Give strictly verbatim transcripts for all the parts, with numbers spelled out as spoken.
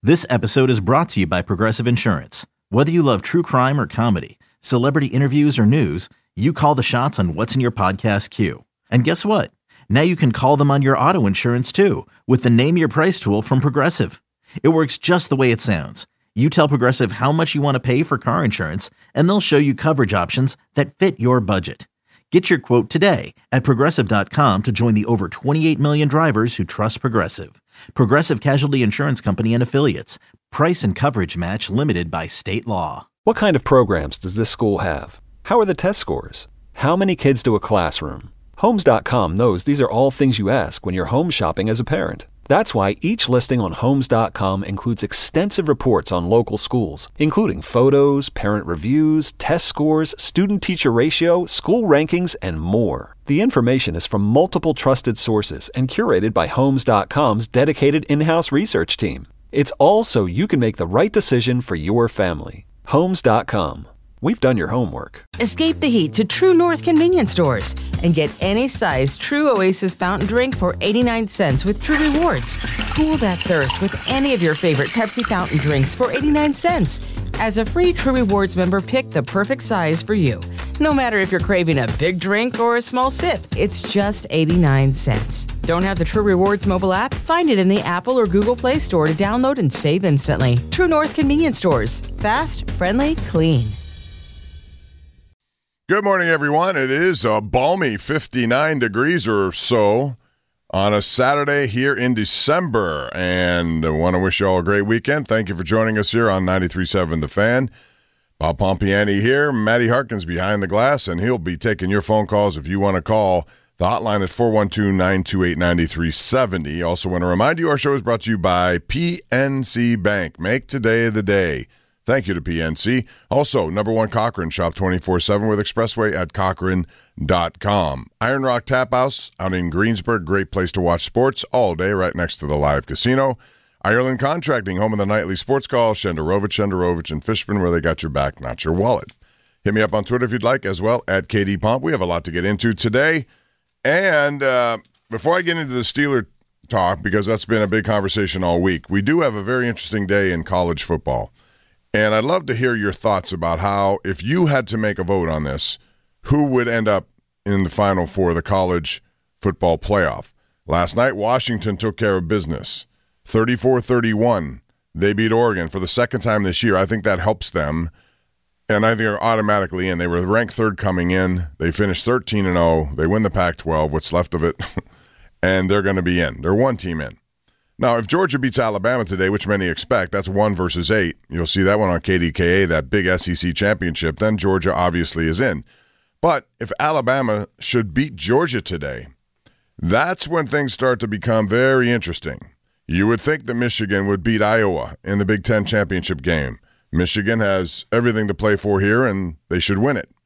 This episode is brought to you by Progressive Insurance. Whether you love true crime or comedy, celebrity interviews or news, you call the shots on what's in your podcast queue. And guess what? Now you can call them on your auto insurance too with the Name Your Price tool from Progressive. It works just the way it sounds. You tell Progressive how much you want to pay for car insurance, and they'll show you coverage options that fit your budget. Get your quote today at Progressive dot com to join the over twenty-eight million drivers who trust Progressive. Progressive Casualty Insurance Company and Affiliates. Price and coverage match limited by state law. What kind of programs does this school have? How are the test scores? How many kids to a classroom? Homes dot com knows these are all things you ask when you're home shopping as a parent. That's why each listing on Homes dot com includes extensive reports on local schools, including photos, parent reviews, test scores, student-teacher ratio, school rankings, and more. The information is from multiple trusted sources and curated by Homes dot com's dedicated in-house research team. It's all so you can make the right decision for your family. Homes dot com. We've done your homework. Escape the heat to True North convenience stores and get any size True Oasis fountain drink for eighty-nine cents with True Rewards. Cool that thirst with any of your favorite Pepsi fountain drinks for eighty-nine cents. As a free True Rewards member, pick the perfect size for you. No matter if you're craving a big drink or a small sip, it's just eighty-nine cents. Don't have the True Rewards mobile app? Find it in the Apple or Google Play Store to download and save instantly. True North convenience stores. Fast, friendly, clean. Good morning, everyone. It is a balmy fifty-nine degrees or so on a Saturday here in December, and I want to wish you all a great weekend. Thank you for joining us here on ninety-three point seven The Fan. Bob Pompiani here. Matty Harkins behind the glass, and he'll be taking your phone calls if you want to call. The hotline is four one two, nine two eight, nine three seven zero. Also want to remind you our show is brought to you by P N C Bank. Make today the day. Thank you to P N C. Also, number one Cochran, shop twenty-four seven with Expressway at Cochran dot com. Iron Rock Tap House out in Greensburg. Great place to watch sports all day right next to the live casino. Ireland Contracting, home of the nightly sports call. Shenderovich, Shenderovich, and Fishman, where they got your back, not your wallet. Hit me up on Twitter if you'd like as well, at K D Pomp. We have a lot to get into today. And uh, before I get into the Steeler talk, because that's been a big conversation all week, we do have a very interesting day in college football. And I'd love to hear your thoughts about how, if you had to make a vote on this, who would end up in the Final Four, the college football playoff. Last night, Washington took care of business. thirty-four thirty-one, they beat Oregon for the second time this year. I think that helps them, and I think they're automatically in. They were ranked third coming in. They finished thirteen and oh. They win the Pac twelve, what's left of it, and they're going to be in. They're one team in. Now, if Georgia beats Alabama today, which many expect, that's one versus eight. You'll see that one on K D K A, that big S E C championship. Then Georgia obviously is in. But if Alabama should beat Georgia today, that's when things start to become very interesting. You would think that Michigan would beat Iowa in the Big Ten championship game. Michigan has everything to play for here, and they should win it.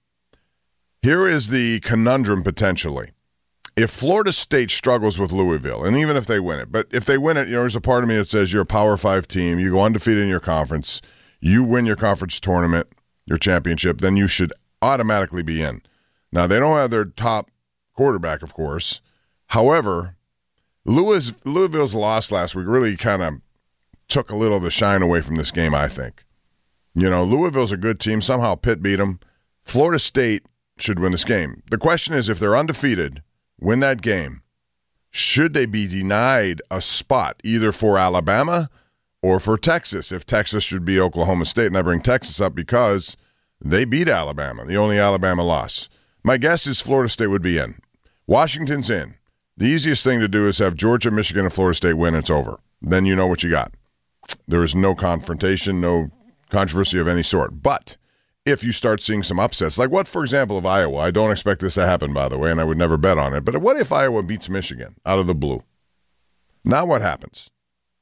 Here is the conundrum potentially. If Florida State struggles with Louisville, and even if they win it, but if they win it, you know, there's a part of me that says you're a Power Five team, you go undefeated in your conference, you win your conference tournament, your championship, then you should automatically be in. Now, they don't have their top quarterback, of course. However, Louis, Louisville's loss last week really kind of took a little of the shine away from this game, I think. You know, Louisville's a good team. Somehow Pitt beat them. Florida State should win this game. The question is, if they're undefeated, win that game, should they be denied a spot either for Alabama or for Texas, if Texas should be Oklahoma State? And I bring Texas up because they beat Alabama, the only Alabama loss. My guess is Florida State would be in. Washington's in. The easiest thing to do is have Georgia, Michigan, and Florida State win. It's over. Then you know what you got. There is no confrontation, no controversy of any sort. But if you start seeing some upsets, like what, for example, of Iowa, I don't expect this to happen, by the way, and I would never bet on it, but what if Iowa beats Michigan out of the blue? Now what happens?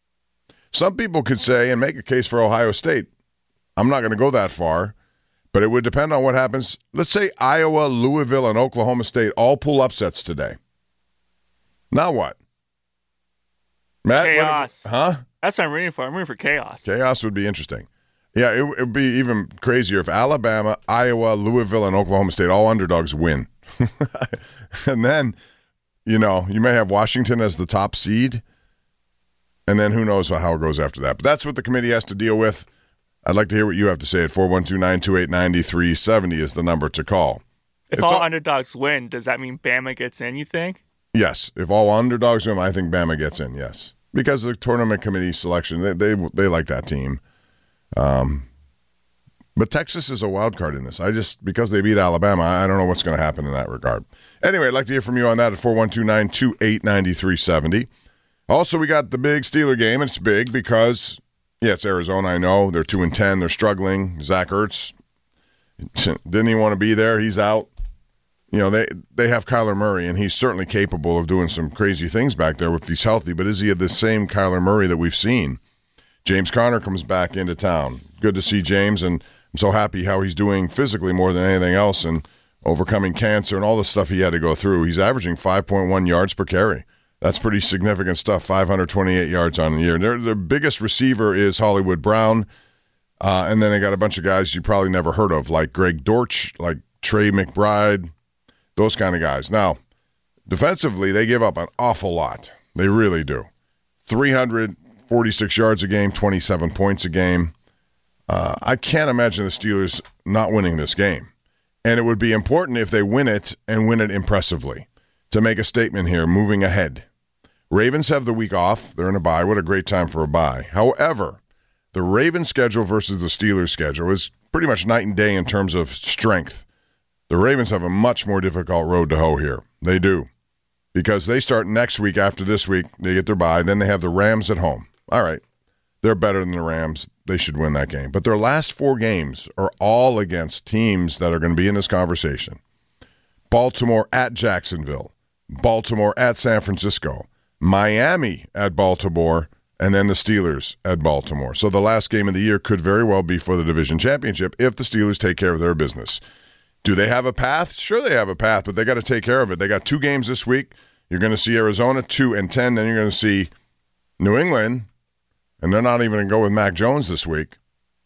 Some people could say and make a case for Ohio State. I'm not going to go that far, but it would depend on what happens. Let's say Iowa, Louisville, and Oklahoma State all pull upsets today. Now what? Matt, chaos. What, huh? That's what I'm rooting for. I'm rooting for chaos. Chaos would be interesting. Yeah, it would be even crazier if Alabama, Iowa, Louisville, and Oklahoma State, all underdogs, win. And then, you know, you may have Washington as the top seed. And then who knows how it goes after that. But that's what the committee has to deal with. I'd like to hear what you have to say at four one two, nine two eight, nine three seven zero is the number to call. If It's all, all- underdogs win, does that mean Bama gets in, you think? Yes. If all underdogs win, I think Bama gets in, yes. Because of the tournament committee selection, they they, they like that team. Um, but Texas is a wild card in this. I just, because they beat Alabama, I don't know what's going to happen in that regard. Anyway, I'd like to hear from you on that at four one two, nine two eight, nine three seven zero. Also, we got the big Steeler game. It's big because, yeah, it's Arizona, I know. They're two and ten. They're struggling. Zach Ertz didn't even want to be there. He's out. You know, they they have Kyler Murray, and he's certainly capable of doing some crazy things back there if he's healthy. But is he the same Kyler Murray that we've seen? James Conner comes back into town. Good to see James, and I'm so happy how he's doing physically more than anything else and overcoming cancer and all the stuff he had to go through. He's averaging five point one yards per carry. That's pretty significant stuff, five hundred twenty-eight yards on the year. Their, their biggest receiver is Hollywood Brown, uh, and then they got a bunch of guys you probably never heard of, like Greg Dortch, like Trey McBride, those kind of guys. Now, defensively, they give up an awful lot. They really do. three hundred forty-six yards a game, twenty-seven points a game. Uh, I can't imagine the Steelers not winning this game. And it would be important if they win it and win it impressively to make a statement here, moving ahead. Ravens have the week off. They're in a bye. What a great time for a bye. However, the Ravens schedule versus the Steelers schedule is pretty much night and day in terms of strength. The Ravens have a much more difficult road to hoe here. They do. Because they start next week after this week. They get their bye. Then they have the Rams at home. All right. They're better than the Rams. They should win that game. But their last four games are all against teams that are going to be in this conversation. Baltimore at Jacksonville. Baltimore at San Francisco. Miami at Baltimore. And then the Steelers at Baltimore. So the last game of the year could very well be for the division championship if the Steelers take care of their business. Do they have a path? Sure they have a path, but they got to take care of it. They got two games this week. You're going to see Arizona, two and ten. Then you're going to see New England, and they're not even going to go with Mac Jones this week.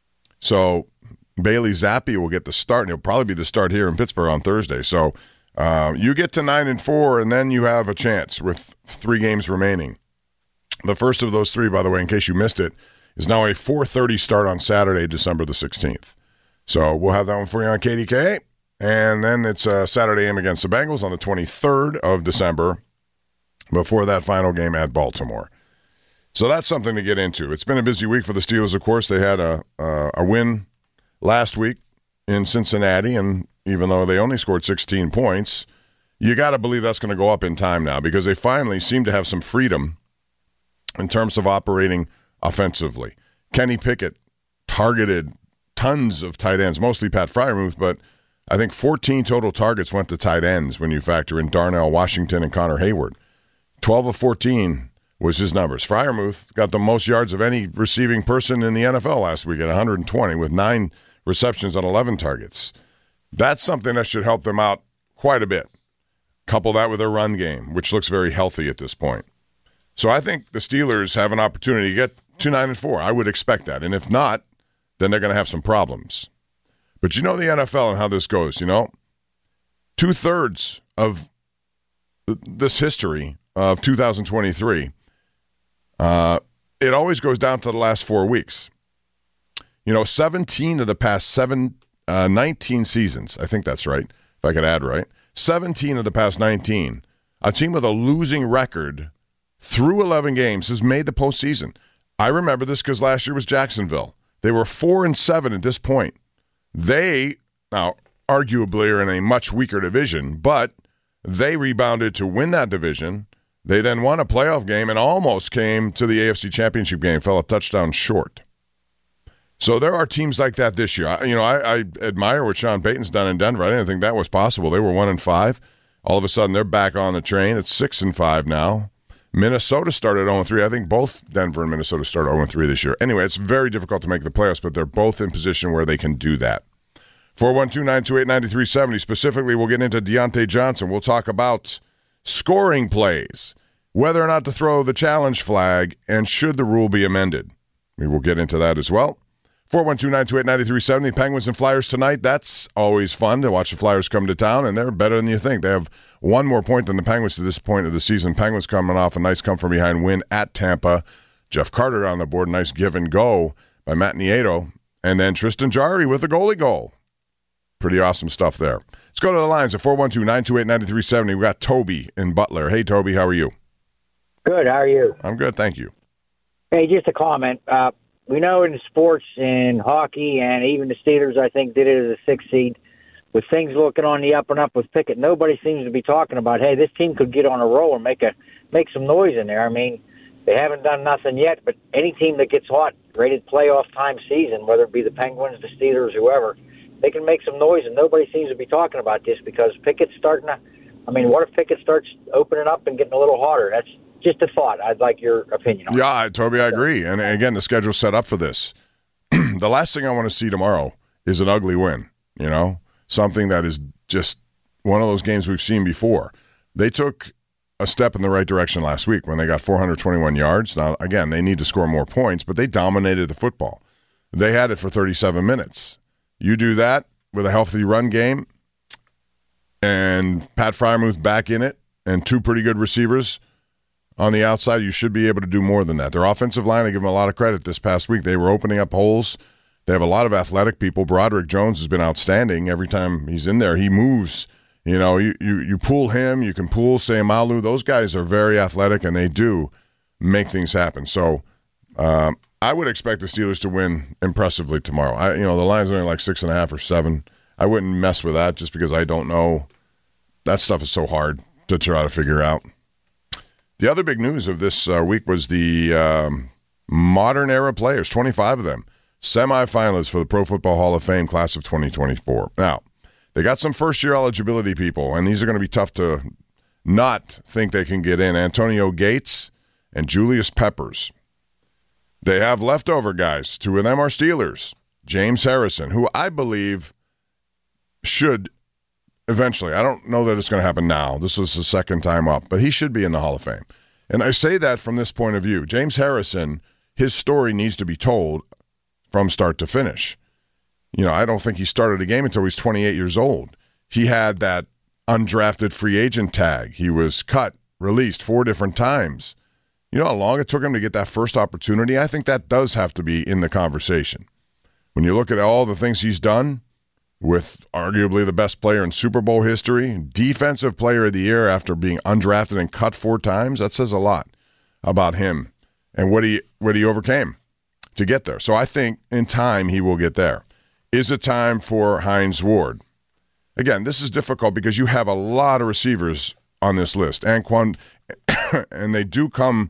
So Bailey Zappi will get the start, and he'll probably be the start here in Pittsburgh on Thursday. So uh, you get to nine and four, and then you have a chance with three games remaining. The first of those three, by the way, in case you missed it, is now a four thirty start on Saturday, December the sixteenth. So we'll have that one for you on K D K. And then it's a Saturday game against the Bengals on the twenty-third of December before that final game at Baltimore. So that's something to get into. It's been a busy week for the Steelers, of course. They had a, a, a win last week in Cincinnati, and even though they only scored sixteen points, you got to believe that's going to go up in time now because they finally seem to have some freedom in terms of operating offensively. Kenny Pickett targeted tons of tight ends, mostly Pat Freiermuth, but I think fourteen total targets went to tight ends when you factor in Darnell Washington and Connor Hayward. twelve of fourteen was his numbers. Freiermuth got the most yards of any receiving person in the N F L last week at one hundred twenty with nine receptions on eleven targets. That's something that should help them out quite a bit. Couple that with their run game, which looks very healthy at this point. So I think the Steelers have an opportunity to get to nine and four. I would expect that. And if not, then they're going to have some problems. But you know the N F L and how this goes, you know? Two-thirds of this history of two thousand twenty-three, uh, it always goes down to the last four weeks. You know, seventeen of the past seven, uh, nineteen seasons, I think that's right, if I could add right, seventeen of the past nineteen, a team with a losing record through eleven games has made the postseason. I remember this because last year was Jacksonville. They were four and seven at this point. They, now, arguably are in a much weaker division, but they rebounded to win that division. They then won a playoff game and almost came to the A F C Championship game, fell a touchdown short. So there are teams like that this year. I, you know, I, I admire what Sean Payton's done in Denver. I didn't think that was possible. They were one and five. All of a sudden, they're back on the train. It's six and five now. Minnesota started oh and three. I think both Denver and Minnesota started oh and three this year. Anyway, it's very difficult to make the playoffs, but they're both in position where they can do that. four one two, nine two eight, nine three seven zero. Specifically, we'll get into Deontay Johnson. We'll talk about scoring plays, whether or not to throw the challenge flag, and should the rule be amended. We will get into that as well. four one two, nine two eight, nine three seven zero. Penguins and Flyers tonight. That's always fun to watch the Flyers come to town, and they're better than you think. They have one more point than the Penguins to this point of the season. Penguins coming off a nice come-from-behind win at Tampa, Jeff Carter on the board. Nice give and go by Matt Nieto. And then Tristan Jarry with a goalie goal. Pretty awesome stuff there. Let's go to the lines at four one two, nine two eight, nine three seven zero. We got Toby in Butler. Hey, Toby, how are you? Good. How are you? I'm good, thank you. Hey, just a comment. Uh, we know in sports, in hockey, and even the Steelers, I think, did it as a six seed. With things looking on the up and up with Pickett, nobody seems to be talking about, hey, this team could get on a roll and make a make some noise in there. I mean, they haven't done nothing yet, but any team that gets hot, rated playoff time season, whether it be the Penguins, the Steelers, whoever, they can make some noise, and nobody seems to be talking about this because Pickett's starting to – I mean, what if Pickett starts opening up and getting a little hotter? That's just a thought. I'd like your opinion on yeah, it. Toby, I agree. And, again, the schedule's set up for this. The last thing I want to see tomorrow is an ugly win, you know, something that is just one of those games we've seen before. They took a step in the right direction last week when they got four hundred twenty-one yards. Now, again, they need to score more points, but they dominated the football. They had it for thirty-seven minutes. You do that with a healthy run game and Pat Freiermuth back in it and two pretty good receivers on the outside, you should be able to do more than that. Their offensive line, I give them a lot of credit this past week. They were opening up holes. They have a lot of athletic people. Broderick Jones has been outstanding. Every time he's in there, he moves. You know, you, you, you pull him, you can pull Sayamalu. Those guys are very athletic, and they do make things happen. So um, I would expect the Steelers to win impressively tomorrow. I, you know, the line's only like six and a half or seven. I wouldn't mess with that just because I don't know. That stuff is so hard to try to figure out. The other big news of this uh, week was the um, modern era players, twenty-five of them, semifinalists for the Pro Football Hall of Fame class of twenty twenty-four. Now, they got some first-year eligibility people, and these are going to be tough to not think they can get in. Antonio Gates and Julius Peppers. They have leftover guys. Two of them are Steelers. James Harrison, who I believe should eventually. I don't know that it's going to happen now. This is the second time up, but he should be in the Hall of Fame. And I say that from this point of view. James Harrison, his story needs to be told from start to finish. You know, I don't think he started a game until he was twenty-eight years old. He had that undrafted free agent tag. He was cut, released four different times. You know how long it took him to get that first opportunity? I think that does have to be in the conversation. When you look at all the things he's done, with arguably the best player in Super Bowl history, defensive player of the year after being undrafted and cut four times, that says a lot about him and what he what he overcame to get there. So I think in time he will get there. Is it time for Hines Ward? Again, this is difficult because you have a lot of receivers on this list. Anquan, and they do come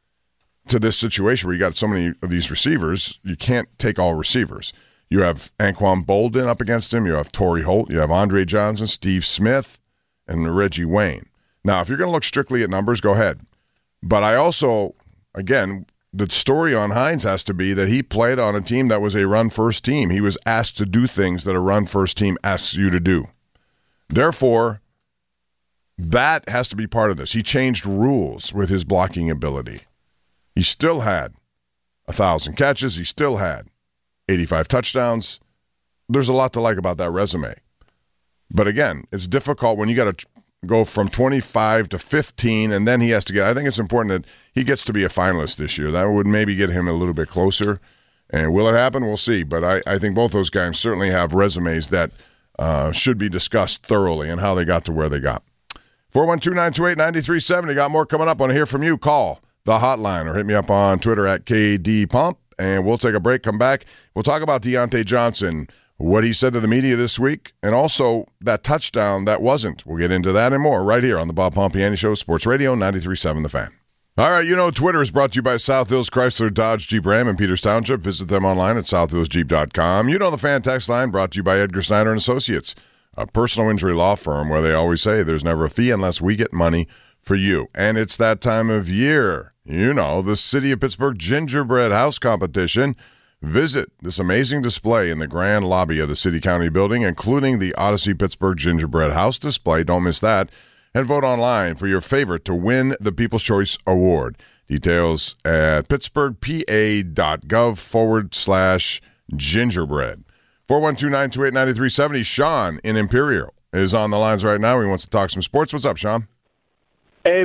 to this situation where you got so many of these receivers, you can't take all receivers. You have Anquan Bolden up against him. You have Torrey Holt. You have Andre Johnson, Steve Smith, and Reggie Wayne. Now, if you're going to look strictly at numbers, go ahead. But I also, again, the story on Hines has to be that he played on a team that was a run-first team. He was asked to do things that a run-first team asks you to do. Therefore, that has to be part of this. He changed rules with his blocking ability. He still had one thousand catches. He still had eighty-five touchdowns. There's a lot to like about that resume. But again, it's difficult when you got to go from twenty-five to fifteen, and then he has to get – I think it's important that he gets to be a finalist this year. That would maybe get him a little bit closer. And will it happen? We'll see. But I, I think both those guys certainly have resumes that uh, should be discussed thoroughly and how they got to where they got. four one two, nine two eight, nine three seven zero. Got more coming up. I want to hear from you. Call the hotline or hit me up on Twitter at K D Pump. And we'll take a break, come back. We'll talk about Deontay Johnson, what he said to the media this week, and also that touchdown that wasn't. We'll get into that and more right here on the Bob Pompiani Show, Sports Radio ninety-three point seven The Fan. All right, you know, Twitter is brought to you by South Hills Chrysler Dodge Jeep Ram in Peters Township. Visit them online at south hills jeep dot com. You know, the Fan text line brought to you by Edgar Snyder and Associates, a personal injury law firm where they always say there's never a fee unless we get money for you. And it's that time of year. You know, the City of Pittsburgh Gingerbread House Competition. Visit this amazing display in the grand lobby of the City County Building, including the Odyssey Pittsburgh Gingerbread House display. Don't miss that. And vote online for your favorite to win the People's Choice Award. Details at pittsburghpa.gov forward slash gingerbread. four one two, nine two eight, nine three seven zero. Sean in Imperial is on the lines right now. He wants to talk some sports. What's up, Sean? Hey,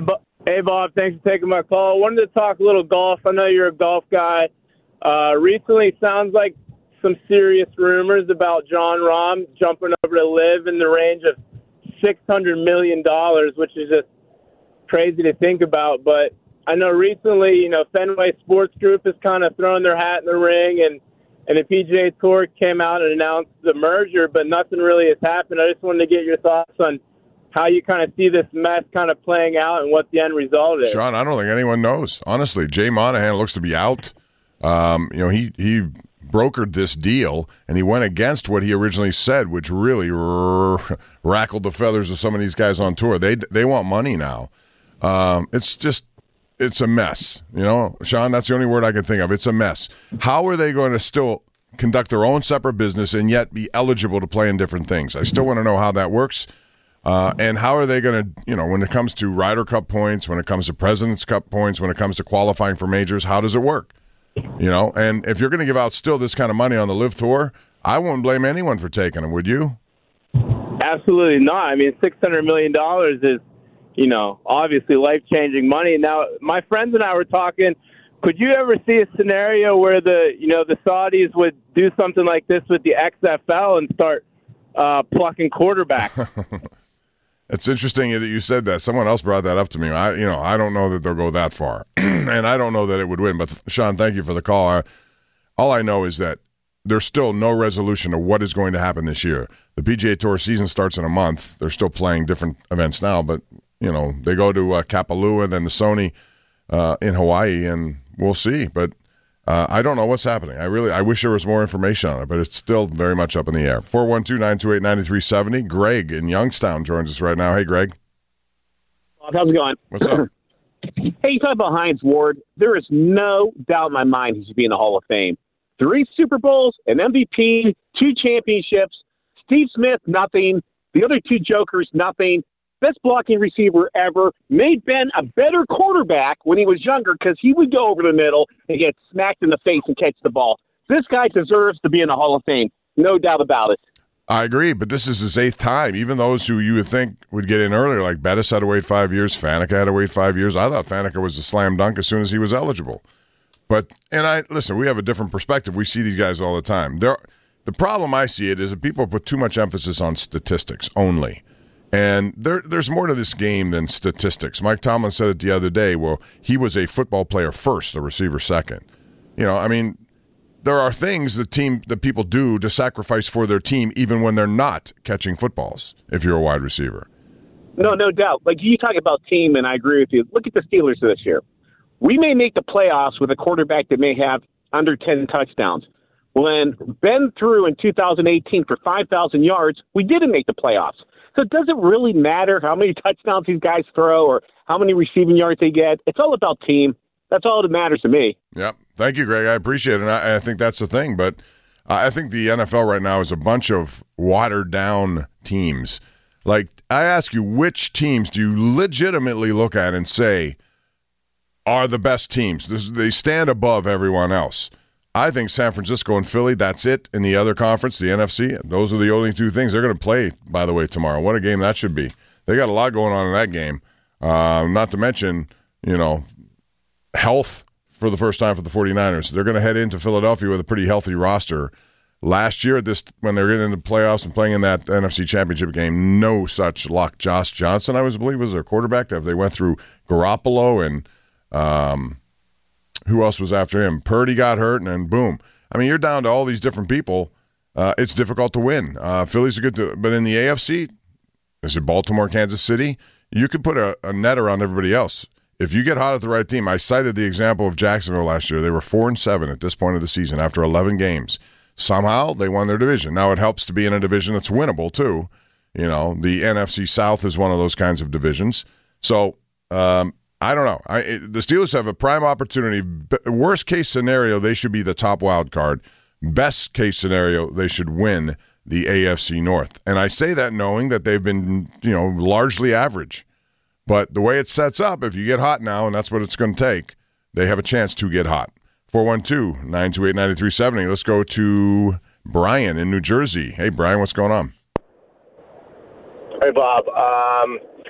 Hey, Bob. Thanks for taking my call. I wanted to talk a little golf. I know you're a golf guy. Uh, recently, sounds like some serious rumors about Jon Rahm jumping over to live in the range of six hundred million dollars, which is just crazy to think about. But I know recently, you know, Fenway Sports Group has kind of thrown their hat in the ring, and, and the P G A Tour came out and announced the merger, but nothing really has happened. I just wanted to get your thoughts on how you kind of see this mess kind of playing out and what the end result is. Sean, I don't think anyone knows. Honestly, Jay Monahan looks to be out. Um, you know, he, he brokered this deal, and he went against what he originally said, which really r- rackled the feathers of some of these guys on tour. They they want money now. Um, it's just, it's a mess. You know, Sean, that's the only word I can think of. It's a mess. How are they going to still conduct their own separate business and yet be eligible to play in different things? I still want to know how that works. Uh, and how are they going to, you know, when it comes to Ryder Cup points, when it comes to President's Cup points, when it comes to qualifying for majors, how does it work? You know, and if you're going to give out still this kind of money on the Live Tour, I wouldn't blame anyone for taking them, would you? Absolutely not. I mean, six hundred million dollars is, you know, obviously life-changing money. Now, my friends and I were talking, could you ever see a scenario where the, you know, the Saudis would do something like this with the X F L and start uh, plucking quarterbacks? It's interesting that you said that. Someone else brought that up to me. I, you know, I don't know that they'll go that far, and I don't know that it would win. But Sean, thank you for the call. I, all I know is that there's still no resolution of what is going to happen this year. The P G A Tour season starts in a month. They're still playing different events now, but you know they go to uh, Kapalua, then the Sony uh, in Hawaii, and we'll see. But uh, I don't know what's happening. I really, I wish there was more information on it, but it's still very much up in the air. four one two, nine two eight, nine three seven zero. Greg in Youngstown joins us right now. Hey, Greg. How's it going? What's up? Hey, you talk about Hines Ward. There is no doubt in my mind he should be in the Hall of Fame. Three Super Bowls, an M V P, two championships. Steve Smith, nothing. The other two jokers, nothing. Best blocking receiver ever. Made Ben a better quarterback when he was younger because he would go over the middle and get smacked in the face and catch the ball. This guy deserves to be in the Hall of Fame. No doubt about it. I agree, but this is his eighth time. Even those who you would think would get in earlier, like Bettis had to wait five years, Faneca had to wait five years. I thought Faneca was a slam dunk as soon as he was eligible. But, and I, listen, we have a different perspective. We see these guys all the time. There, the problem I see it is that people put too much emphasis on statistics only. And there, there's more to this game than statistics. Mike Tomlin said it the other day. Well, he was a football player first, a receiver second. You know, I mean, there are things that team that people do to sacrifice for their team, even when they're not catching footballs. If you're a wide receiver, no, no doubt. Like you talk about team, and I agree with you. Look at the Steelers this year. We may make the playoffs with a quarterback that may have under ten touchdowns. When Ben threw in two thousand eighteen for five thousand yards, we didn't make the playoffs. So it doesn't really matter how many touchdowns these guys throw or how many receiving yards they get. It's all about team. That's all that matters to me. Yep. Thank you, Greg. I appreciate it. And I, I think that's the thing. But uh, I think the N F L right now is a bunch of watered-down teams. Like, I ask you, which teams do you legitimately look at and say are the best teams? This, they stand above everyone else. I think San Francisco and Philly, that's it. In the other conference, the N F C, those are the only two things. They're going to play, by the way, tomorrow. What a game that should be. They got a lot going on in that game. Uh, not to mention, you know, health for the first time for the 49ers. They're going to head into Philadelphia with a pretty healthy roster. Last year, at this when they were getting into the playoffs and playing in that N F C Championship game, no such luck. Josh Johnson, I was believe, was their quarterback. If they went through Garoppolo and um, – who else was after him? Purdy got hurt, and then boom. I mean, you're down to all these different people. Uh, it's difficult to win. Uh, Philly's a good, to, but in the A F C, is it Baltimore, Kansas City? You could put a, a net around everybody else. If you get hot at the right team, I cited the example of Jacksonville last year. They were four and seven at this point of the season after eleven games. Somehow they won their division. Now it helps to be in a division that's winnable too. You know, the N F C South is one of those kinds of divisions. So. Um, I don't know. I, it, the Steelers have a prime opportunity. Worst case scenario, they should be the top wild card. Best case scenario, they should win the A F C North. And I say that knowing that they've been, you know, largely average. But the way it sets up, if you get hot now, and that's what it's going to take, they have a chance to get hot. four one two, nine two eight, nine three seven zero. Let's go to Brian in New Jersey. Hey, Brian, what's going on? Hey, Bob. Um,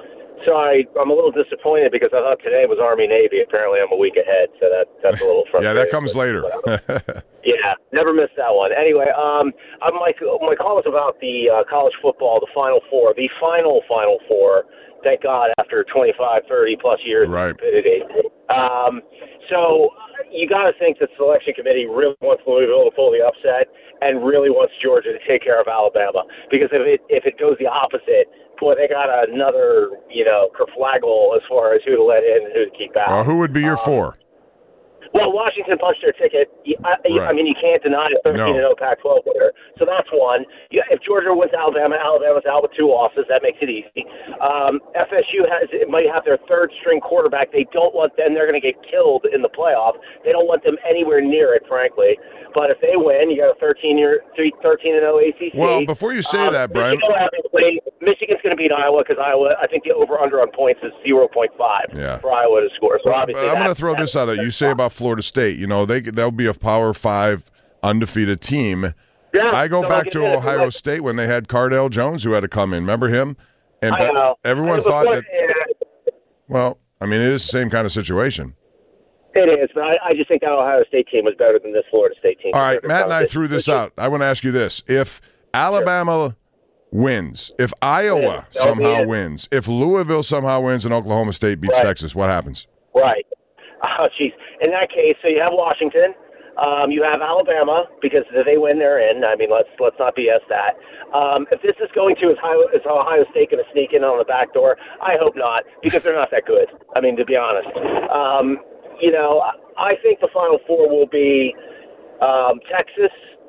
So I, I'm a little disappointed because I thought today was Army Navy. Apparently, I'm a week ahead, so that that's a little frustrating. Yeah, that comes later. Yeah, never missed that one. Anyway, um, I'm, my my call is about the uh, college football, the Final Four, the final Final Four. Thank God, after twenty-five, thirty plus years right. of stupidity. Um, so you got to think the selection committee really wants Louisville to pull the upset and really wants Georgia to take care of Alabama, because if it if it goes the opposite, boy, they got another you know kerflaggle as far as who to let in and who to keep out. Well, who would be your um, four? Well, Washington punched their ticket. I, right. I mean, you can't deny a thirteen and oh Pac twelve winner. So that's one. Yeah, if Georgia wins Alabama, Alabama's out with two losses. That makes it easy. Um, F S U has it might have their third string quarterback. They don't want them. They're going to get killed in the playoff. They don't want them anywhere near it, frankly. But if they win, you got a thirteen year, thirteen and oh A C C. Well, before you say um, that, Brian, Michigan's going to beat Iowa because Iowa. I think the over under on points is zero point five yeah. for Iowa to score. So well, obviously, I'm going to throw this out at you. Say about Florida State. You know, they they'll be a Power Five undefeated team. Yeah, I go so back to it. Ohio like, State when they had Cardale Jones who had to come in. Remember him? And I know. everyone I thought before, that. Yeah. Well, I mean, it is the same kind of situation. It is, but I, I just think that Ohio State team was better than this Florida State team. All right, Matt and I threw this out. I want to ask you this. If Alabama sure. wins, if Iowa yeah, somehow wins, if Louisville somehow wins and Oklahoma State beats right. Texas, what happens? Right. Oh, jeez. In that case, so you have Washington. Um, you have Alabama, because if they win, they're in. I mean, let's let's not B S that. Um, if this is going to, is Ohio, is Ohio State going to sneak in on the back door? I hope not, because they're not that good. I mean, to be honest. Um, you know, I think the Final Four will be um, Texas,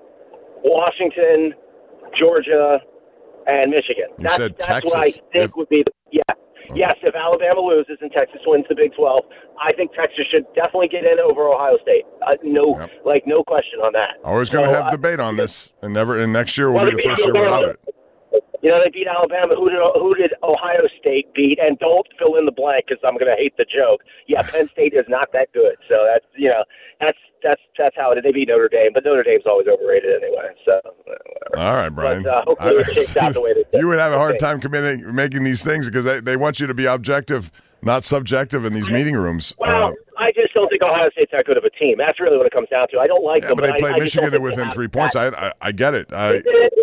Washington, Georgia, and Michigan. You that's, said that's Texas. what I think if... would be the, yeah. Yes, if Alabama loses and Texas wins the Big twelve, I think Texas should definitely get in over Ohio State. Uh, no, yep. like no question on that. Always going to so, have uh, debate on this, and never. And next year will well, be the first year without it. You know, they beat Alabama. Who did who did Ohio State beat? And don't fill in the blank because I'm going to hate the joke. Yeah, Penn State is not that good. So that's you know that's that's that's how it is. They beat Notre Dame, but Notre Dame's always overrated anyway. So whatever. All right, Brian. But, uh, hopefully it shakes out the way they You would have a hard time committing making these things because they, they want you to be objective, not subjective in these meeting rooms. Well, uh, I just don't think Ohio State's that good of a team. That's really what it comes down to. I don't like yeah, them, but they but played I, Michigan I within three points. I, I I get it. I,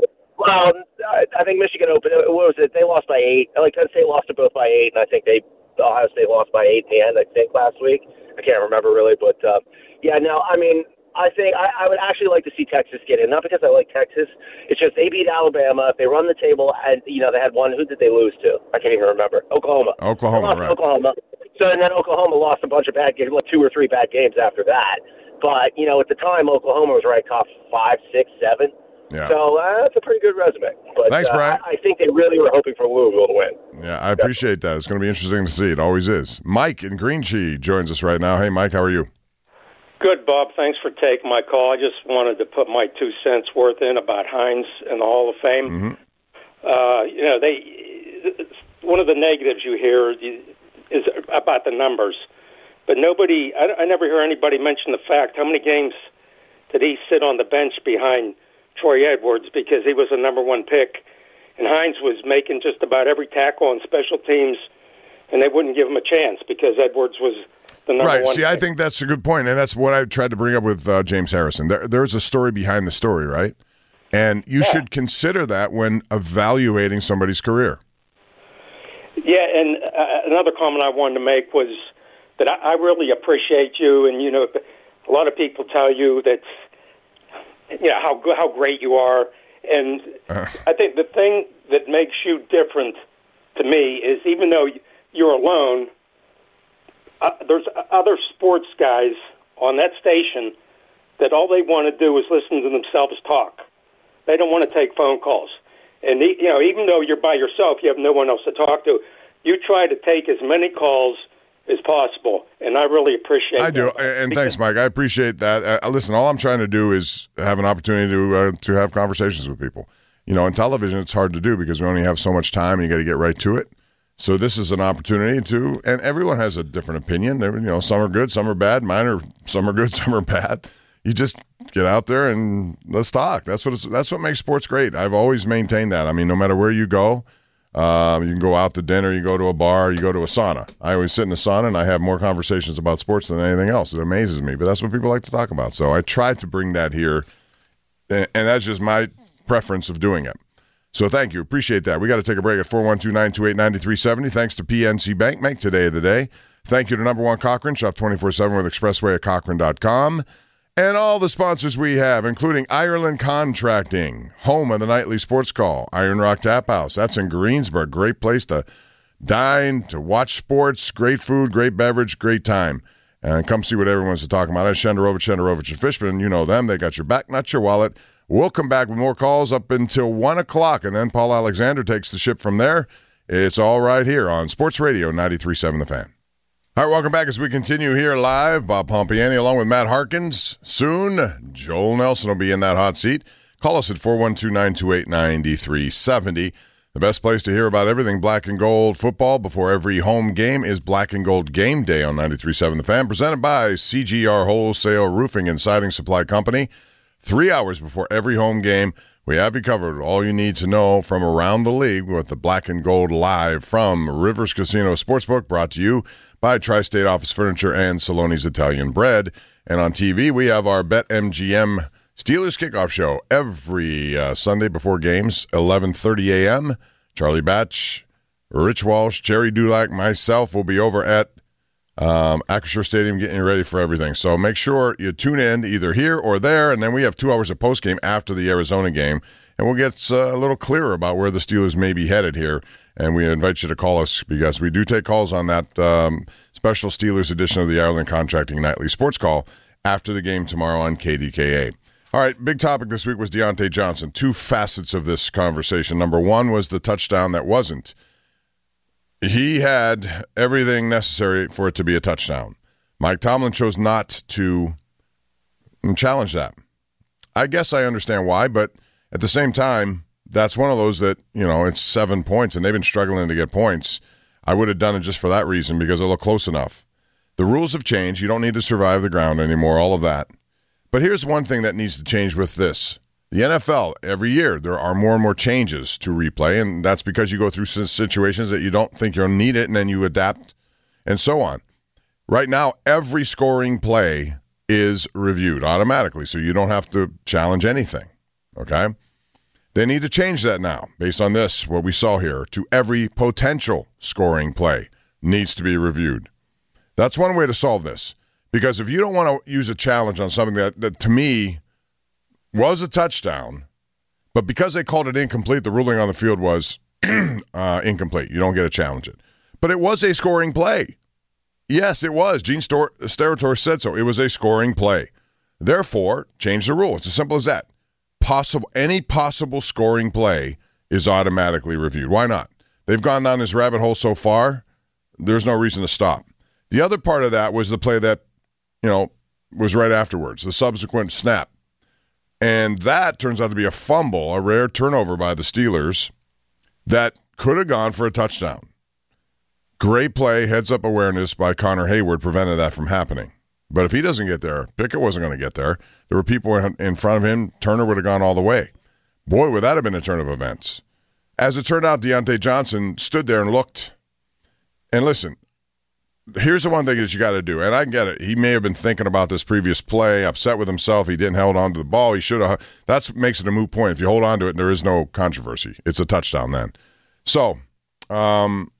Well, I think Michigan opened. What was it? They lost by eight. Like Penn State lost to both by eight, and I think they Ohio State lost by eight in the end. I think last week. I can't remember really, but uh, yeah. No, I mean, I think I, I would actually like to see Texas get in. Not because I like Texas. It's just they beat Alabama. If they run the table, and you know they had one. Who did they lose to? I can't even remember. Oklahoma. Oklahoma, right? Oklahoma. So and then Oklahoma lost a bunch of bad games, like two or three bad games after that. But you know, at the time, Oklahoma was ranked top five, six, seven. Yeah. So uh, that's a pretty good resume. But, Thanks, Brian. Uh, I, I think they really were hoping for Louisville to win. Yeah, I appreciate that. It's going to be interesting to see. It always is. Mike in Green Tree joins us right now. Hey, Mike, how are you? Good, Bob. Thanks for taking my call. I just wanted to put my two cents worth in about Hines and the Hall of Fame. Mm-hmm. Uh, you know, they one of the negatives you hear is about the numbers, but nobody. I, I never hear anybody mention the fact how many games did he sit on the bench behind Troy Edwards because he was a number one pick, and Hines was making just about every tackle on special teams, and they wouldn't give him a chance because Edwards was the number right. one. See, pick. I think that's a good point, and that's what I tried to bring up with uh, James Harrison. There, there's a story behind the story, right? And you yeah. should consider that when evaluating somebody's career. Yeah, and uh, another comment I wanted to make was that I, I really appreciate you, and you know, a lot of people tell you that. You know, how how great you are. And uh. I think the thing that makes you different to me is even though you're alone, uh, there's other sports guys on that station that all they want to do is listen to themselves talk. They don't want to take phone calls. And, you know, even though you're by yourself, you have no one else to talk to, you try to take as many calls as possible, and I really appreciate I that. do, and thanks, Mike. I appreciate that. Uh, listen, all I'm trying to do is have an opportunity to uh, to have conversations with people. You know, on television, it's hard to do because we only have so much time, and you got to get right to it. So this is an opportunity to, and everyone has a different opinion. They're, you know, some are good, some are bad. Mine are, some are good, some are bad. You just get out there and let's talk. That's what it's, that's what makes sports great. I've always maintained that. I mean, no matter where you go, Um, you can go out to dinner, you go to a bar, you go to a sauna. I always sit in a sauna and I have more conversations about sports than anything else. It amazes me, but that's what people like to talk about. So I try to bring that here, and, and that's just my preference of doing it. So thank you. Appreciate that. We got to take a break at four one two, nine two eight, nine three seven zero. Thanks to P N C Bank. Make today the day. Thank you to number one Cochrane. Shop twenty-four seven with Expressway at Cochrane dot com. And all the sponsors we have, including Ireland Contracting, home of the nightly sports call, Iron Rock Tap House. That's in Greensburg. Great place to dine, to watch sports, great food, great beverage, great time. And come see what everyone's talking about. It's Shenderovich, Shenderovich, and Fishman. You know them. They got your back, not your wallet. We'll come back with more calls up until one o'clock, and then Paul Alexander takes the ship from there. It's all right here on Sports Radio ninety-three point seven The Fan. All right, welcome back as we continue here live. Bob Pompiani along with Matt Harkins. Soon, Joel Nelson will be in that hot seat. Call us at four one two, nine two eight, nine three seven zero. The best place to hear about everything black and gold football before every home game is Black and Gold Game Day on ninety-three point seven The Fan, presented by C G R Wholesale Roofing and Siding Supply Company. Three hours before every home game, we have you covered. All you need to know from around the league with the Black and Gold live from Rivers Casino Sportsbook, brought to you by Tri-State Office Furniture and Saloni's Italian Bread. And on T V, we have our BetMGM Steelers kickoff show every uh, Sunday before games, eleven thirty a.m. Charlie Batch, Rich Walsh, Jerry Dulac, myself will be over at Um, Acrisure Stadium getting you ready for everything. So make sure you tune in either here or there, and then we have two hours of postgame after the Arizona game, and we'll get uh, a little clearer about where the Steelers may be headed here, and we invite you to call us because we do take calls on that um, special Steelers edition of the Ireland Contracting Nightly Sports Call after the game tomorrow on K D K A. All right, big topic this week was Deontay Johnson. Two facets of this conversation. Number one was the touchdown that wasn't. He had everything necessary for it to be a touchdown. Mike Tomlin chose not to challenge that. I guess I understand why, but at the same time, that's one of those that, you know, it's seven points, and they've been struggling to get points. I would have done it just for that reason because it looked close enough. The rules have changed. You don't need to survive the ground anymore, all of that. But here's one thing that needs to change with this. The N F L, every year, there are more and more changes to replay, and that's because you go through situations that you don't think you'll need it, and then you adapt, and so on. Right now, every scoring play is reviewed automatically, so you don't have to challenge anything, okay? They need to change that now, based on this, what we saw here, to every potential scoring play needs to be reviewed. That's one way to solve this, because if you don't want to use a challenge on something that, that to me, was a touchdown, but because they called it incomplete, the ruling on the field was uh, incomplete. You don't get to challenge it. But it was a scoring play. Yes, it was. Gene Stor- Steratore said so. It was a scoring play. Therefore, change the rule. It's as simple as that. Possible, any possible scoring play is automatically reviewed. Why not? They've gone down this rabbit hole so far, there's no reason to stop. The other part of that was the play that, you know, was right afterwards, the subsequent snap. And that turns out to be a fumble, a rare turnover by the Steelers that could have gone for a touchdown. Great play, heads-up awareness by Connor Hayward prevented that from happening. But if he doesn't get there, Pickett wasn't going to get there. There were people in front of him. Turner would have gone all the way. Boy, would that have been a turn of events. As it turned out, Deontay Johnson stood there and looked. And listen, here's the one thing that you got to do, and I get it. He may have been thinking about this previous play, upset with himself. He didn't hold on to the ball. He should have. That's what makes it a moot point. If you hold on to it, there is no controversy. It's a touchdown then. So, um,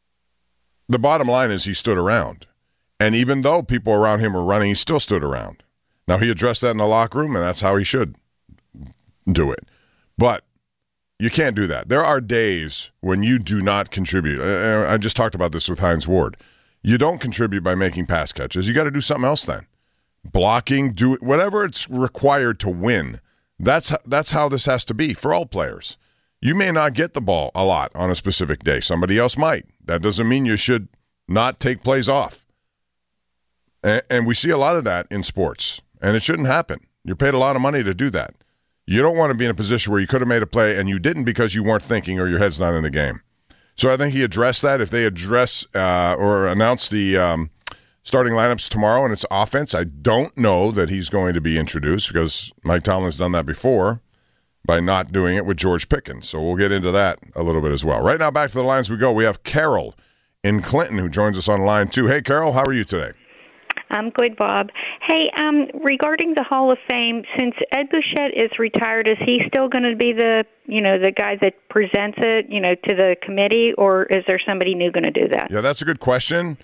the bottom line is he stood around. And even though people around him were running, he still stood around. Now, he addressed that in the locker room, and that's how he should do it. But you can't do that. There are days when you do not contribute. I just talked about this with Hines Ward. You don't contribute by making pass catches. You got to do something else then. Blocking, do whatever it's required to win. That's that's how this has to be for all players. You may not get the ball a lot on a specific day. Somebody else might. That doesn't mean you should not take plays off. And, and we see a lot of that in sports, and it shouldn't happen. You're paid a lot of money to do that. You don't want to be in a position where you could have made a play and you didn't because you weren't thinking or your head's not in the game. So I think he addressed that. If they address uh, or announce the um, starting lineups tomorrow and it's offense, I don't know that he's going to be introduced because Mike Tomlin's done that before. by not doing it with George Pickens. So we'll get into that a little bit as well. Right now, back to the lines we go. We have Carol in Clinton who joins us on line two. Hey, Carol, how are you today? I'm good, Bob. Hey, um, regarding the Hall of Fame, since Ed Bouchette is retired, is he still going to be the, you know, the guy that presents it, you know, to the committee, or is there somebody new going to do that? Yeah, that's a good question.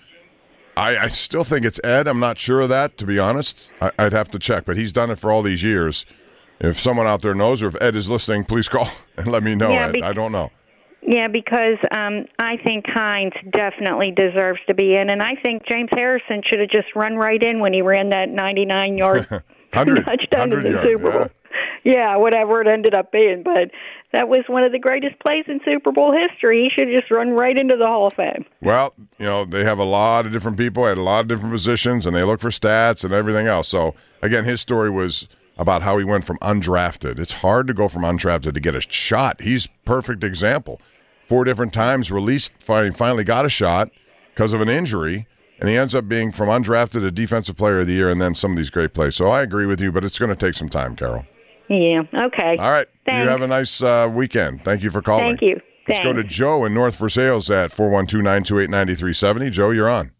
I, I still think it's Ed. I'm not sure of that, to be honest. I, I'd have to check, but he's done it for all these years. If someone out there knows, or if Ed is listening, please call and let me know. Yeah, Ed. be- I don't know. Yeah, because um, I think Hines definitely deserves to be in, and I think James Harrison should have just run right in when he ran that ninety-nine-yard touchdown in the yard, Super Bowl. Yeah. yeah, whatever it ended up being, but that was one of the greatest plays in Super Bowl history. He should have just run right into the Hall of Fame. Well, you know, they have a lot of different people at a lot of different positions, and they look for stats and everything else. So, again, his story was about how he went from undrafted. It's hard to go from undrafted to get a shot. He's perfect example. Four different times released, finally got a shot because of an injury, and he ends up being from undrafted to Defensive Player of the Year and then some of these great plays. So I agree with you, but it's going to take some time, Carol. Yeah, okay. All right. Thanks. You have a nice uh, weekend. Thank you for calling. Thank you. Let's Thanks. go to Joe in North Versailles at four one two, nine two eight, nine three seven zero. Joe, you're on.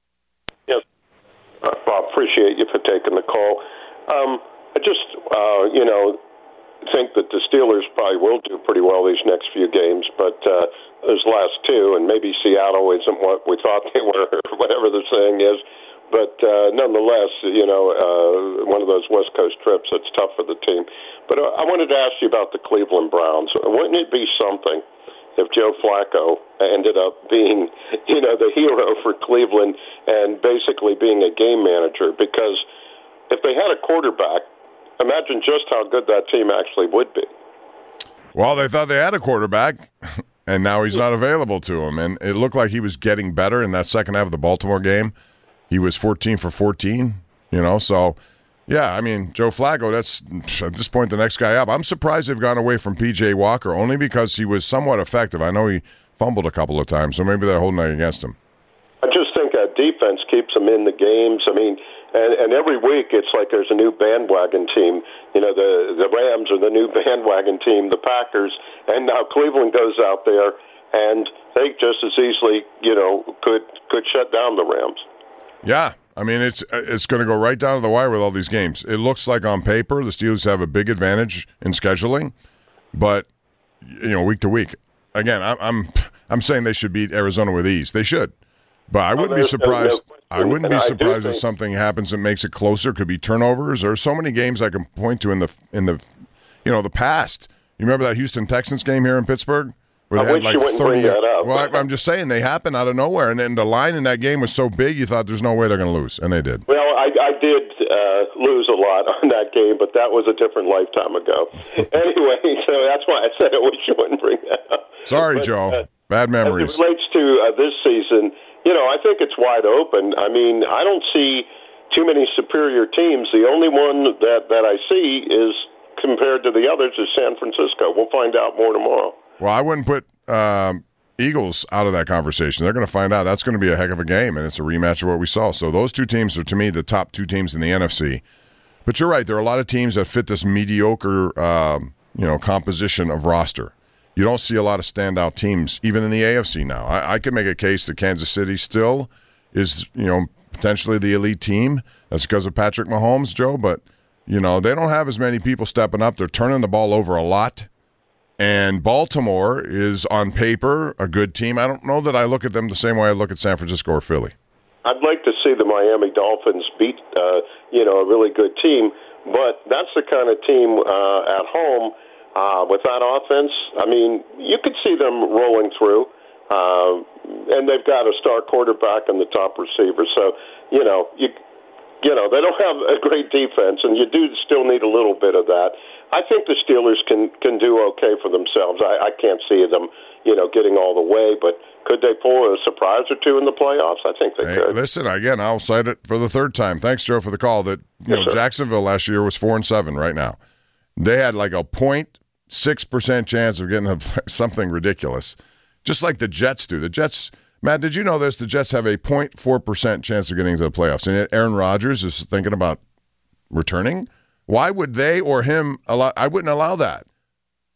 Yes. Uh, Bob, appreciate you for taking the call. Um, I just, uh, you know, think that the Steelers probably will do pretty well these next few games, but uh, those last two, and maybe Seattle isn't what we thought they were, or whatever the saying is, but uh, nonetheless, you know, uh, one of those West Coast trips, it's tough for the team. But uh, I wanted to ask you about the Cleveland Browns. Wouldn't it be something if Joe Flacco ended up being, you know, the hero for Cleveland and basically being a game manager? Because if they had a quarterback, imagine just how good that team actually would be. Well, they thought they had a quarterback, and now he's not available to them. And it looked like he was getting better in that second half of the Baltimore game. He was fourteen for fourteen, you know. So, yeah, I mean, Joe Flacco, that's at this point the next guy up. I'm surprised they've gone away from P J Walker, only because he was somewhat effective. I know he fumbled a couple of times, so maybe they're holding that against him. I just think that defense keeps them in the games. I mean, And, and every week it's like there's a new bandwagon team. You know, the the Rams are the new bandwagon team, the Packers, and now Cleveland goes out there and they just as easily, you know, could could shut down the Rams. Yeah, I mean it's it's going to go right down to the wire with all these games. It looks like on paper the Steelers have a big advantage in scheduling, but you know, week to week. Again, I'm I'm I'm saying they should beat Arizona with ease. They should. But I wouldn't be surprised. I wouldn't be surprised if something happens that makes it closer. Could be turnovers. There's so many games I can point to in the in the, you know, the past. You remember that Houston Texans game here in Pittsburgh? Where they I had wish like you wouldn't thirty. bring that up. Well, I, I'm just saying they happen out of nowhere, and then the line in that game was so big you thought there's no way they're going to lose, and they did. Well, I, I did uh, lose a lot on that game, but that was a different lifetime ago. Anyway, so that's why I said I wish you wouldn't bring that up. Sorry, but, Joe. Uh, Bad memories. As it relates to uh, this season, you know, I think it's wide open. I mean, I don't see too many superior teams. The only one that, that I see is, compared to the others, is San Francisco. We'll find out more tomorrow. Well, I wouldn't put um, Eagles out of that conversation. They're going to find out. That's going to be a heck of a game, and it's a rematch of what we saw. So those two teams are, to me, the top two teams in the N F C. But you're right. There are a lot of teams that fit this mediocre, um, you know, composition of roster. You don't see a lot of standout teams, even in the A F C now. I, I could make a case that Kansas City still is, you know, potentially the elite team. That's because of Patrick Mahomes, Joe. But, you know, they don't have as many people stepping up. They're turning the ball over a lot. And Baltimore is, on paper, a good team. I don't know that I look at them the same way I look at San Francisco or Philly. I'd like to see the Miami Dolphins beat, uh, you know, a really good team. But that's the kind of team uh, at home. Uh, with that offense, I mean, you could see them rolling through, uh, and they've got a star quarterback and the top receiver. So, you know, you you know they don't have a great defense, and you do still need a little bit of that. I think the Steelers can can do okay for themselves. I, I can't see them, you know, getting all the way, but could they pull a surprise or two in the playoffs? I think they hey, could. Listen, again, I'll cite it for the third time. Thanks, Joe, for the call. That you yes, know, sir. Jacksonville last year was four and seven. Right now, they had like a point. Six percent chance of getting a, something ridiculous, just like the Jets do. The Jets, Matt, did you know this? The Jets have a zero point four percent chance of getting to the playoffs, and Aaron Rodgers is thinking about returning. Why would they or him allow? I wouldn't allow that.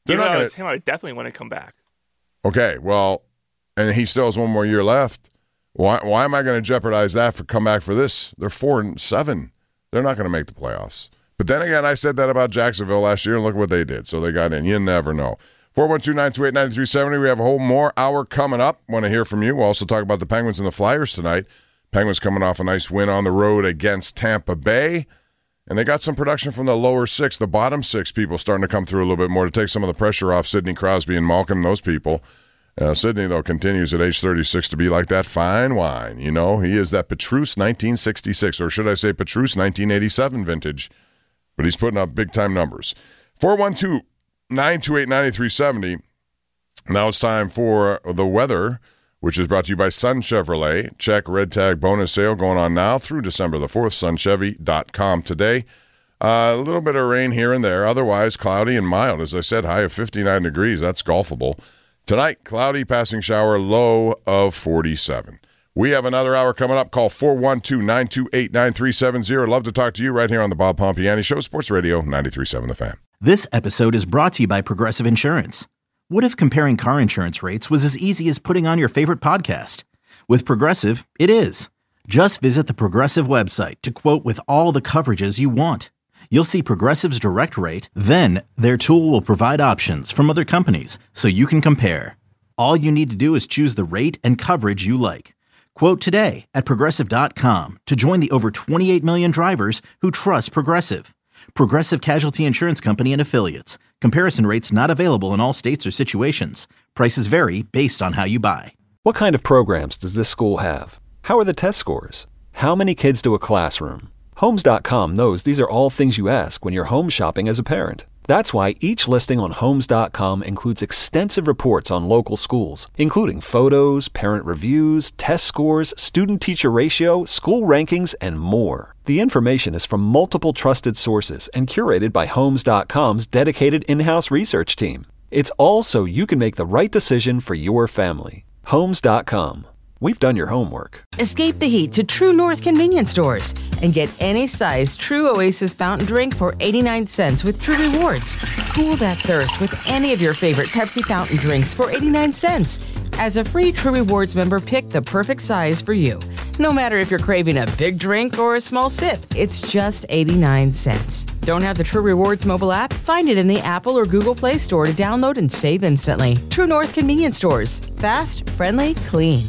They're Even not though going it's him, I would definitely want to come back. Okay, well, and he still has one more year left. Why why am I going to jeopardize that for come back for this? They're four and seven. They're not going to make the playoffs. But then again, I said that about Jacksonville last year, and look what they did. So they got in. You never know. four one two, nine two eight, nine three seven zero. We have a whole more hour coming up. Want to hear from you. We'll also talk about the Penguins and the Flyers tonight. Penguins coming off a nice win on the road against Tampa Bay. And they got some production from the lower six, the bottom six people starting to come through a little bit more to take some of the pressure off Sidney Crosby and Malkin and those people. Uh, Sidney, though, continues at age thirty-six to be like that fine wine. You know, he is that Petrus nineteen sixty-six, or should I say Petrus nineteen eighty-seven vintage. But he's putting up big-time numbers. four one two, nine two eight, nine three seven zero. Now it's time for the weather, which is brought to you by Sun Chevrolet. Check Red Tag bonus sale going on now through December the fourth, sun chevy dot com today. Uh, a little bit of rain here and there. Otherwise, cloudy and mild. As I said, high of fifty-nine degrees. That's golfable. Tonight, cloudy, passing shower, low of forty-seven. We have another hour coming up. Call four one two, nine two eight, nine three seven zero. Love to talk to you right here on the Bob Pompiani Show, Sports Radio ninety-three point seven The Fan. This episode is brought to you by Progressive Insurance. What if comparing car insurance rates was as easy as putting on your favorite podcast? With Progressive, it is. Just visit the Progressive website to quote with all the coverages you want. You'll see Progressive's direct rate, then their tool will provide options from other companies so you can compare. All you need to do is choose the rate and coverage you like. Quote today at Progressive dot com to join the over twenty-eight million drivers who trust Progressive. Progressive Casualty Insurance Company and Affiliates. Comparison rates not available in all states or situations. Prices vary based on how you buy. What kind of programs does this school have? How are the test scores? How many kids do a classroom? Homes dot com knows these are all things you ask when you're home shopping as a parent. That's why each listing on Homes dot com includes extensive reports on local schools, including photos, parent reviews, test scores, student-teacher ratio, school rankings, and more. The information is from multiple trusted sources and curated by Homes dot com's dedicated in-house research team. It's all so you can make the right decision for your family. Homes dot com. We've done your homework. Escape the heat to True North convenience stores and get any size True Oasis fountain drink for eighty-nine cents with True Rewards. Cool that thirst with any of your favorite Pepsi fountain drinks for eighty-nine cents. As a free True Rewards member, pick the perfect size for you. No matter if you're craving a big drink or a small sip, it's just eighty-nine cents. Don't have the True Rewards mobile app? Find it in the Apple or Google Play Store to download and save instantly. True North convenience stores. Fast, friendly, clean.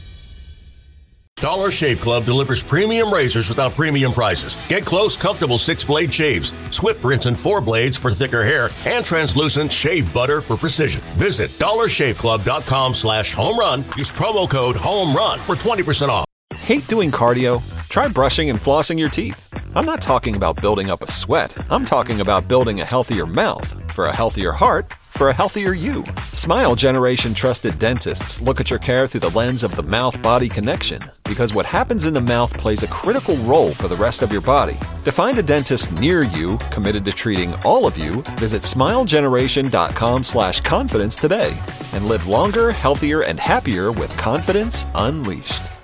Dollar Shave Club delivers premium razors without premium prices. Get close, comfortable six-blade shaves, swift rinse and four blades for thicker hair, and translucent shave butter for precision. Visit dollar shave club dot com slash home run. Use promo code HOMERUN for twenty percent off. Hate doing cardio? Try brushing and flossing your teeth. I'm not talking about building up a sweat. I'm talking about building a healthier mouth for a healthier heart for a healthier you. Smile Generation trusted dentists look at your care through the lens of the mouth-body connection, because what happens in the mouth plays a critical role for the rest of your body. To find a dentist near you committed to treating all of you, visit smile generation dot com slash confidence today and live longer, healthier, and happier with confidence unleashed.